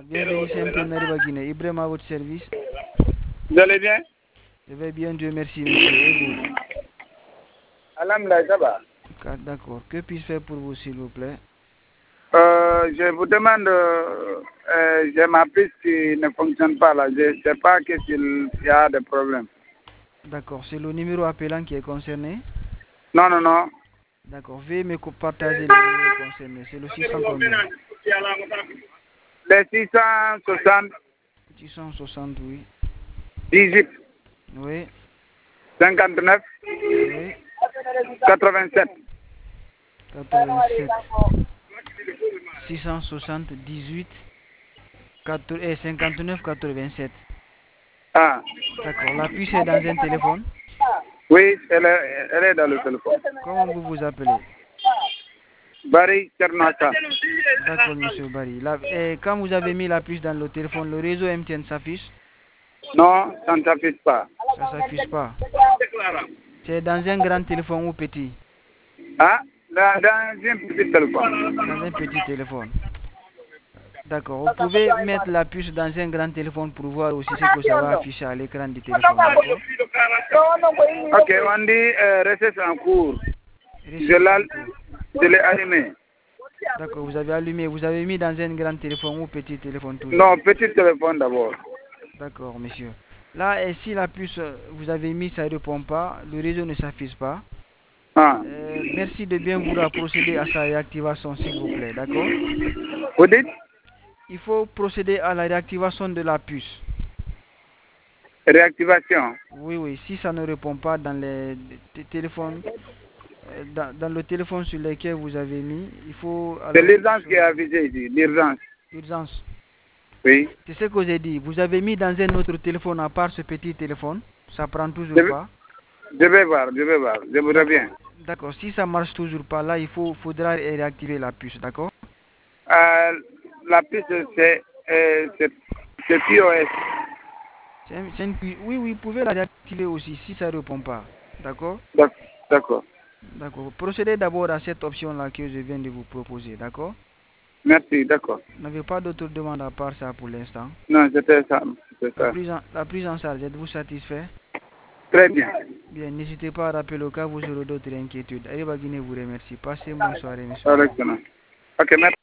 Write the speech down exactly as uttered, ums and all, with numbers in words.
Bienvenue chez M T N Nariba Guinée. Ibrahim à votre service. Vous allez bien? Je vais bien, Dieu merci, monsieur. Et vous? Alhamdulillah, ça va. Ah, d'accord. Que puis-je faire pour vous, s'il vous plaît? Euh, je vous demande, euh, euh, j'ai ma piste qui ne fonctionne pas là. Je ne sais pas qu'est-ce qu'il y a de problème. D'accord. C'est le numéro appelant qui est concerné? Non, non, non. D'accord. Veuillez me co- partager le numéro concerné. C'est le six cents combien? Les six cent soixante, six cent soixante, oui. dix-huit, Oui, cinquante-neuf, oui. quatre-vingt-sept. quatre-vingt-sept. six cent soixante, dix-huit, quatre- et cinquante-neuf, quatre-vingt-sept. Ah, D'accord. La puce est dans un téléphone? oui, elle est, elle est dans le téléphone. Comment vous vous appelez? Barry Tchernoacha. D'accord, monsieur Barry. La- et quand vous avez mis la puce dans le téléphone, le réseau M T N s'affiche? Non, ça ne s'affiche pas. Ça s'affiche pas. C'est dans un grand téléphone ou petit? Ah, dans, dans un petit téléphone. Dans un petit téléphone. D'accord. Vous pouvez mettre la puce dans un grand téléphone pour voir aussi ce que ça va afficher à l'écran du téléphone. D'accord. Ok, on dit euh, recette en cours. Je Recherche en l'ai cours. je l'ai allumé. D'accord. Vous avez allumé. Vous avez mis dans un grand téléphone ou petit téléphone toujours? Non, petit téléphone d'abord. D'accord, monsieur. Là, et si la puce, euh, vous avez mis, ça ne répond pas, le réseau ne s'affiche pas. Ah. Euh, merci de bien vouloir procéder à sa réactivation, s'il vous plaît. D'accord. Vous dites Il faut procéder à la réactivation de la puce. réactivation. Oui, oui. Si ça ne répond pas dans les t- téléphones, euh, dans, dans le téléphone sur lequel vous avez mis, il faut C'est alors l'urgence qui est avisée ici, l'urgence. urgence. Oui. C'est ce que j'ai dit. Vous avez mis dans un autre téléphone à part ce petit téléphone. Ça prend Je toujours vais, pas. je vais voir, je vais voir. Je vous D'accord. reviens. D'accord. Si ça marche toujours pas, là, il faut, faudra réactiver la puce. D'accord. Euh, la piste, c'est euh, c'est- c'est P O S. C'est un- c'est une pu- Oui, oui, vous pouvez la réactiver aussi si ça ne répond pas. D'accord. D'ac- D'accord. D'accord. Procédez d'abord à cette option-là que je viens de vous proposer. D'accord. Merci, d'accord. Vous n'avez pas d'autres demandes à part ça pour l'instant. Non, c'était ça. C'était La ça. prise en, la prise en charge, êtes-vous satisfait? Très bien. Bien, n'hésitez pas à rappeler au cas où vous aurez d'autres inquiétudes. Arriba Guinée vous remercie. Passez une bonne soirée, monsieur. Au revoir. Correctement. Ok, merci.